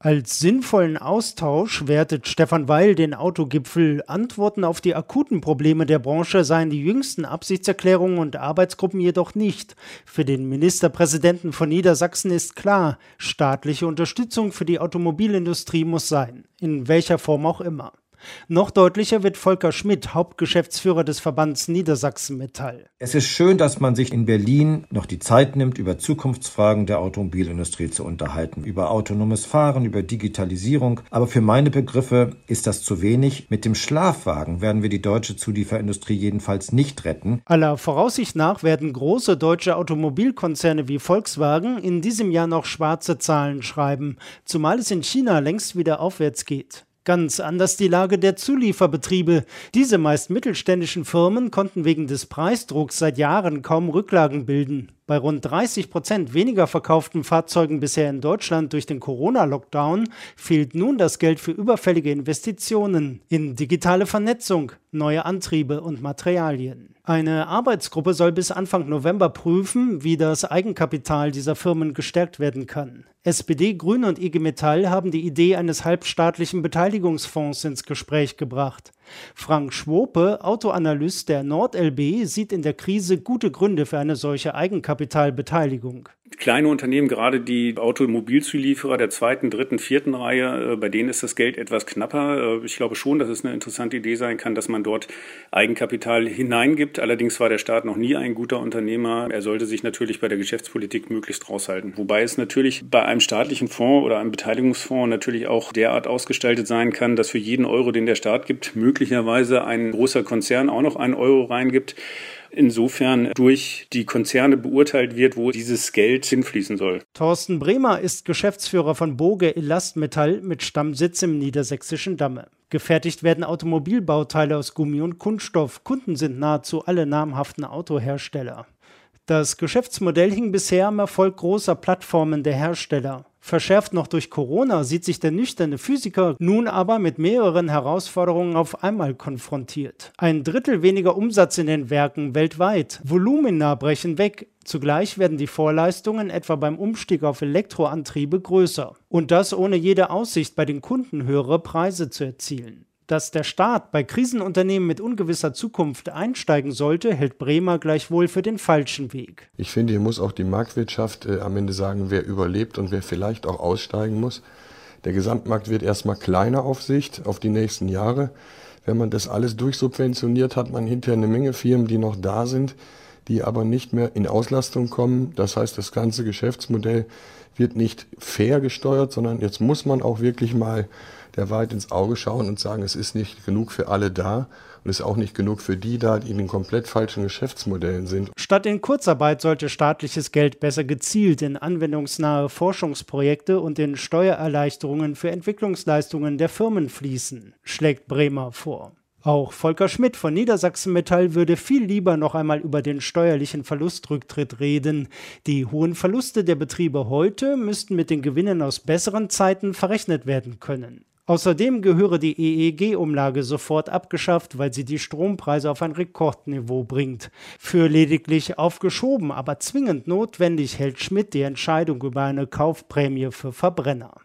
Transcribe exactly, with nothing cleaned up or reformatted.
Als sinnvollen Austausch wertet Stefan Weil den Autogipfel. Antworten auf die akuten Probleme der Branche seien die jüngsten Absichtserklärungen und Arbeitsgruppen jedoch nicht. Für den Ministerpräsidenten von Niedersachsen ist klar, staatliche Unterstützung für die Automobilindustrie muss sein, in welcher Form auch immer. Noch deutlicher wird Volker Schmidt, Hauptgeschäftsführer des Verbands Niedersachsen Metall. Es ist schön, dass man sich in Berlin noch die Zeit nimmt, über Zukunftsfragen der Automobilindustrie zu unterhalten, über autonomes Fahren, über Digitalisierung. Aber für meine Begriffe ist das zu wenig. Mit dem Schlafwagen werden wir die deutsche Zulieferindustrie jedenfalls nicht retten. Aller Voraussicht nach werden große deutsche Automobilkonzerne wie Volkswagen in diesem Jahr noch schwarze Zahlen schreiben, zumal es in China längst wieder aufwärts geht. Ganz anders die Lage der Zulieferbetriebe. Diese meist mittelständischen Firmen konnten wegen des Preisdrucks seit Jahren kaum Rücklagen bilden. Bei rund dreißig Prozent weniger verkauften Fahrzeugen bisher in Deutschland durch den Corona-Lockdown fehlt nun das Geld für überfällige Investitionen in digitale Vernetzung, neue Antriebe und Materialien. Eine Arbeitsgruppe soll bis Anfang November prüfen, wie das Eigenkapital dieser Firmen gestärkt werden kann. S P D, Grüne und I G Metall haben die Idee eines halbstaatlichen Beteiligungsfonds ins Gespräch gebracht. Frank Schwope, Autoanalyst der NordLB, sieht in der Krise gute Gründe für eine solche Eigenkapitalbeteiligung. Kleine Unternehmen, gerade die Automobilzulieferer der zweiten, dritten, vierten Reihe, bei denen ist das Geld etwas knapper. Ich glaube schon, dass es eine interessante Idee sein kann, dass man dort Eigenkapital hineingibt. Allerdings war der Staat noch nie ein guter Unternehmer. Er sollte sich natürlich bei der Geschäftspolitik möglichst raushalten. Wobei es natürlich bei einem staatlichen Fonds oder einem Beteiligungsfonds natürlich auch derart ausgestaltet sein kann, dass für jeden Euro, den der Staat gibt, möglicherweise ein großer Konzern auch noch einen Euro reingibt. Insofern durch die Konzerne beurteilt wird, wo dieses Geld hinfließen soll. Thorsten Bremer ist Geschäftsführer von Boge Elastmetall mit Stammsitz im niedersächsischen Damme. Gefertigt werden Automobilbauteile aus Gummi und Kunststoff. Kunden sind nahezu alle namhaften Autohersteller. Das Geschäftsmodell hing bisher am Erfolg großer Plattformen der Hersteller. Verschärft noch durch Corona sieht sich der nüchterne Physiker nun aber mit mehreren Herausforderungen auf einmal konfrontiert. Ein Drittel weniger Umsatz in den Werken weltweit. Volumina brechen weg. Zugleich werden die Vorleistungen etwa beim Umstieg auf Elektroantriebe größer. Und das ohne jede Aussicht, bei den Kunden höhere Preise zu erzielen. Dass der Staat bei Krisenunternehmen mit ungewisser Zukunft einsteigen sollte, hält Bremer gleichwohl für den falschen Weg. Ich finde, hier muss auch die Marktwirtschaft äh, am Ende sagen, wer überlebt und wer vielleicht auch aussteigen muss. Der Gesamtmarkt wird erstmal kleiner auf Sicht, auf die nächsten Jahre. Wenn man das alles durchsubventioniert, hat man hinterher eine Menge Firmen, die noch da sind, die aber nicht mehr in Auslastung kommen. Das heißt, das ganze Geschäftsmodell wird nicht fair gesteuert, sondern jetzt muss man auch wirklich mal der Wahrheit ins Auge schauen und sagen, es ist nicht genug für alle da und es ist auch nicht genug für die da, die in den komplett falschen Geschäftsmodellen sind. Statt in Kurzarbeit sollte staatliches Geld besser gezielt in anwendungsnahe Forschungsprojekte und in Steuererleichterungen für Entwicklungsleistungen der Firmen fließen, schlägt Bremer vor. Auch Volker Schmidt von Niedersachsen Metall würde viel lieber noch einmal über den steuerlichen Verlustrücktritt reden. Die hohen Verluste der Betriebe heute müssten mit den Gewinnen aus besseren Zeiten verrechnet werden können. Außerdem gehöre die E E G-Umlage sofort abgeschafft, weil sie die Strompreise auf ein Rekordniveau bringt. Für lediglich aufgeschoben, aber zwingend notwendig hält Schmidt die Entscheidung über eine Kaufprämie für Verbrenner.